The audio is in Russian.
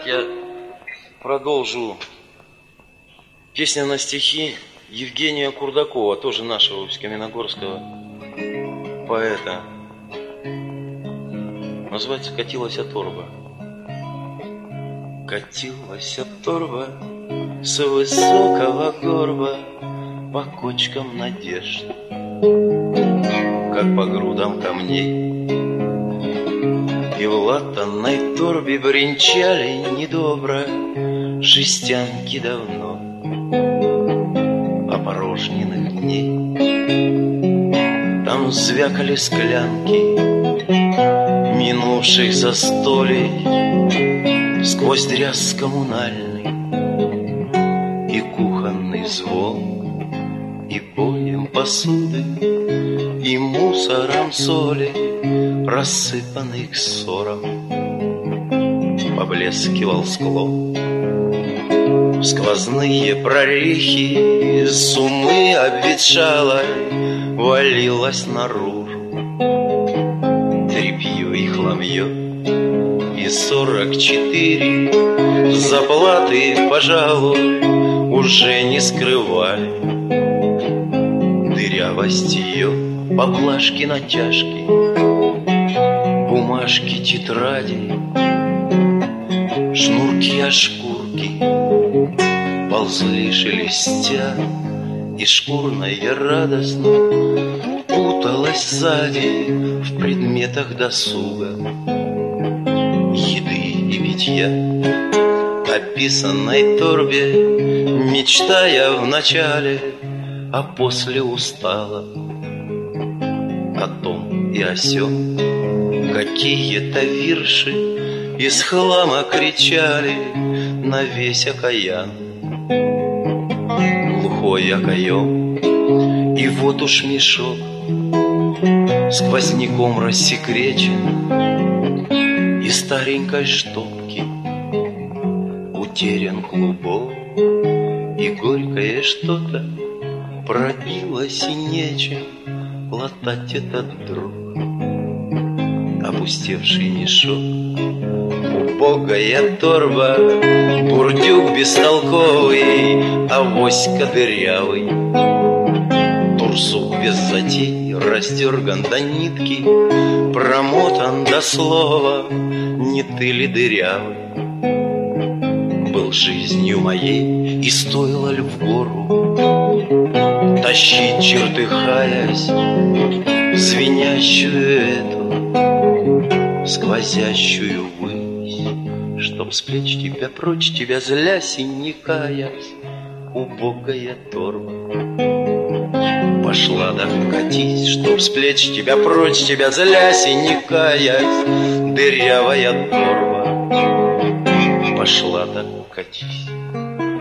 Я продолжу. Песня на стихи Евгения Курдакова, тоже нашего каменногорского поэта. Называется «Катилась торба». Катилась торба с высокого горба по кочкам надежд, как по грудам камней. И в латанной торбе бренчали недобро жестянки давно опорожненных дней. Там звякали склянки минувших застолий сквозь дрязг коммунальный и кухонный звон, и боем посуды, и мусором соли, рассыпанных ссором, поблескивал склон. В сквозные прорехи сумы обветшала валилась наружу тряпье и хламье. И 44 заплаты, пожалуй, уже не скрывали дырявость ее, поблажки, натяжки, бумажки, тетради, шнурки, ошкурки ползли шелестя, и шкурная радостно путалась сзади в предметах досуга, еды и питья. Описанной торбе, мечтая вначале, а после устала о том и о сём. Какие-то вирши из хлама кричали на весь окаян, глухой окоем. И вот уж мешок сквозняком рассекречен, и старенькой штопки утерян клубок, и горькое что-то пробилось, и нечем латать этот вдруг опустевший мешок. Убогая торба, бурдюк бестолковый, авоська дырявый, турсук без затей, раздерган до нитки, промотан до слова, не ты ли дырявый? Был жизнью моей, и стоило ли в гору тащить, чертыхаясь, звенящую эту сквозящую высь, чтоб с плеч тебя, прочь тебя, злясь и не каясь, убогая торба пошла докатись, чтоб с плеч тебя, прочь тебя, злясь и не каясь, дырявая торба пошла докатись.